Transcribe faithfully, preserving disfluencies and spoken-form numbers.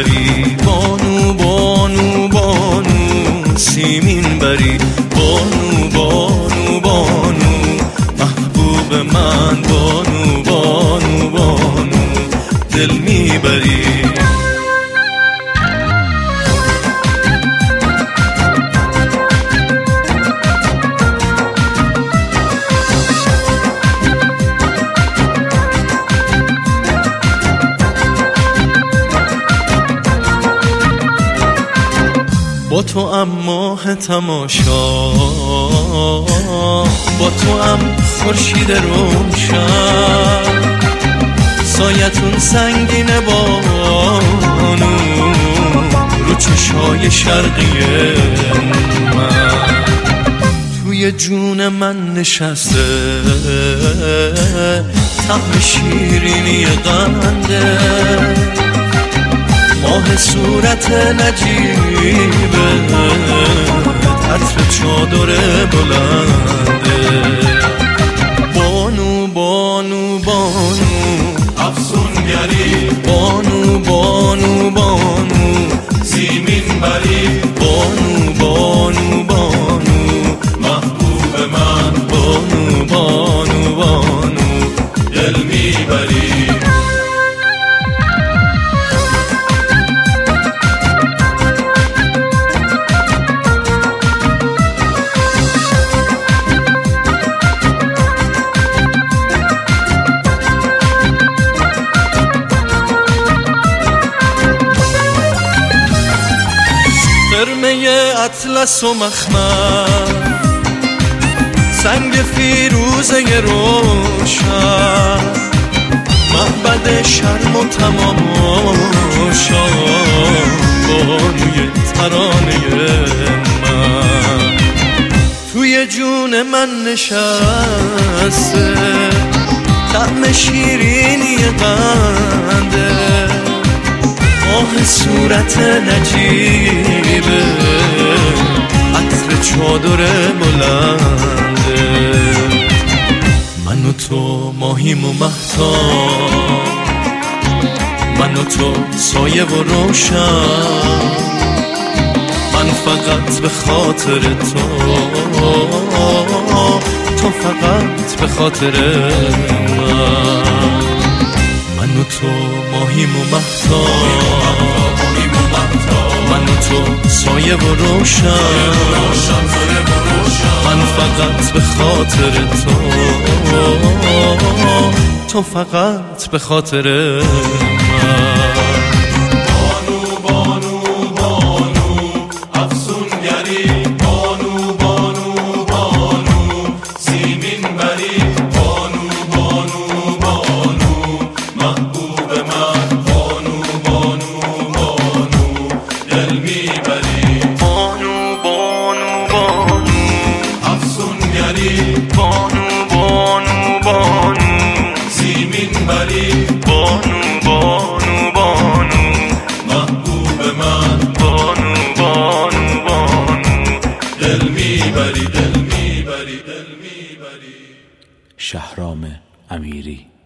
بری، بانو بانو بانو سیمین بری، بانو بانو بانو محبوب من، بانو بانو بانو دل میبری. با تو ام ماه تماشا، با تو ام خورشید روشن، سایتون سنگینه بانو رو چشای شرقی من، توی جون من نشسته طعم شیرینی قنده، ماه صورت نجیبه عطر چادر بلنده، بانو بانو بانو افسونگری، بانو بانو بانو سیمین بری، بانو بانو بانو محبوب من، بانو بانو بانو دل میبری. قرمه اطلس و مخمر، سنگ فیروزه روشن، معبد شرم و تماشا، بانوی ترانه من، توی جون من نشسته طعم شیرینی قنده، ماه صورت نجیبه عطر چادر بلنده، من و تو ماهیم و مهتاب، من و تو سایه و روشن، من فقط به خاطر تو، تو فقط به خاطر من، من و تو ماهیم و مهتاب، من و تو سایه و روشن، من فقط به خاطر تو، تو فقط به خاطر من. بانو بانو بانو سیمین بری، بانو بانو بانو محبوب من، بانو بانو بانو دل میبری، دل میبری، دل میبری. شهرام امیری.